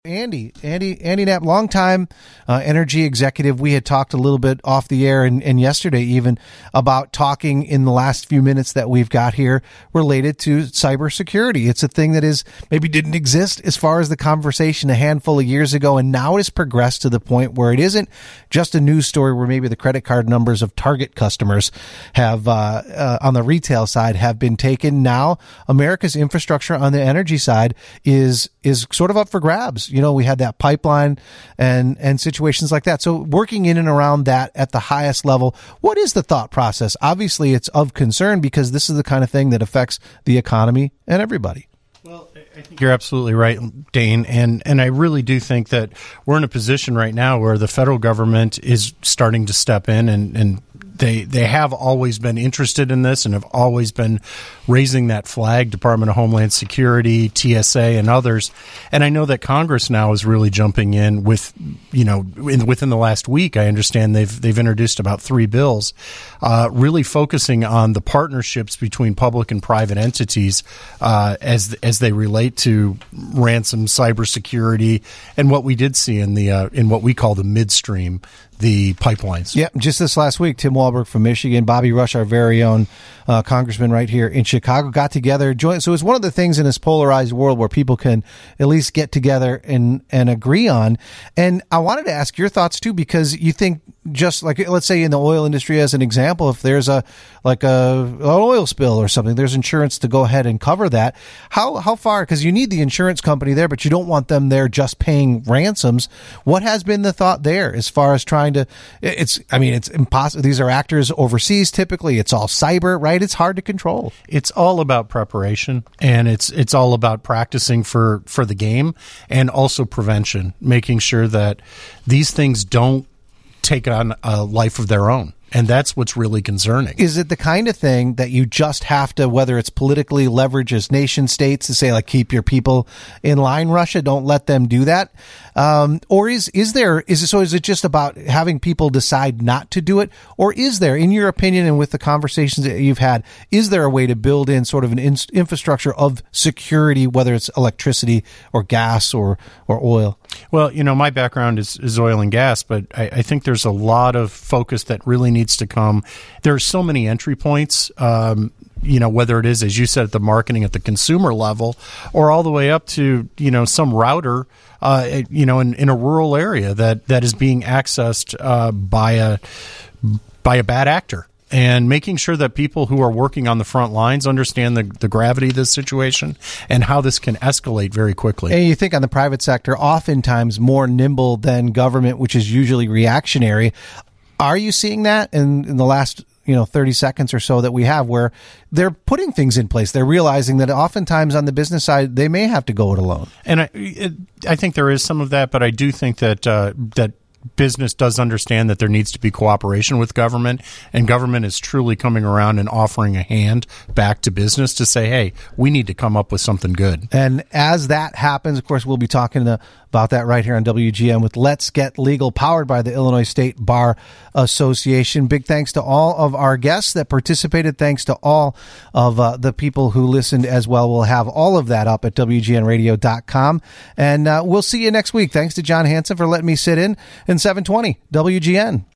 Andy Knapp, longtime energy executive. We had talked a little bit off the air and yesterday even about talking in the last few minutes that we've got here related to cybersecurity. It's a thing that is maybe didn't exist as far as the conversation a handful of years ago, and now it has progressed to the point where it isn't just a news story where maybe the credit card numbers of Target customers have on the retail side have been taken. Now America's infrastructure on the energy side is sort of up for grabs. You know, we had that pipeline and situations like that. So working in and around that at the highest level, what is the thought process? Obviously, it's of concern because this is the kind of thing that affects the economy and everybody. Well, I think you're absolutely right, Dane, and I really do think that we're in a position right now where the federal government is starting to step in, and they have always been interested in this and have always been raising that flag, Department of Homeland Security, TSA, and others. And I know that Congress now is really jumping in with, within the last week, I understand they've introduced about 3 bills, really focusing on the partnerships between public and private entities as they relate to ransom, cybersecurity, and what we did see in what we call the midstream, the pipelines. Yeah, just this last week, Tim Walberg from Michigan, Bobby Rush, our very own congressman right here in Chicago, got together. So it's one of the things in this polarized world where people can at least get together and agree on. And I wanted to ask your thoughts, too, because you think just like, let's say in the oil industry as an example, if there's an oil spill or something, there's insurance to go ahead and cover that. How far, because you need the insurance company there, but you don't want them there just paying ransoms. What has been the thought there as far as trying to, it's impossible. These are actors overseas. Typically it's all cyber, right? It's hard to control. It's all about preparation, and it's all about practicing for the game, and also prevention, making sure that these things don't take on a life of their own. And that's what's really concerning. Is it the kind of thing that you just have to, whether it's politically leverage as nation states to say, like, keep your people in line, Russia, don't let them do that? Or is it just about having people decide not to do it? Or is there, in your opinion, and with the conversations that you've had, is there a way to build in sort of an infrastructure of security, whether it's electricity or gas or oil? Well, my background is oil and gas, but I think there's a lot of focus that really needs to come. There are so many entry points, whether it is, as you said, at the marketing at the consumer level, or all the way up to, some router, in a rural area that is being accessed by a bad actor. And making sure that people who are working on the front lines understand the gravity of this situation and how this can escalate very quickly. And you think on the private sector, oftentimes more nimble than government, which is usually reactionary. Are you seeing that in the last 30 seconds or so that we have, where they're putting things in place? They're realizing that oftentimes on the business side, they may have to go it alone. And I think there is some of that, but I do think that business does understand that there needs to be cooperation with government, and government is truly coming around and offering a hand back to business to say, hey, we need to come up with something good. And as that happens, of course, we'll be talking about that right here on WGN with Let's Get Legal, powered by the Illinois State Bar Association. Big thanks to all of our guests that participated. Thanks to all of the people who listened as well. We'll have all of that up at WGNradio.com. And we'll see you next week. Thanks to John Hanson for letting me sit in 720 WGN.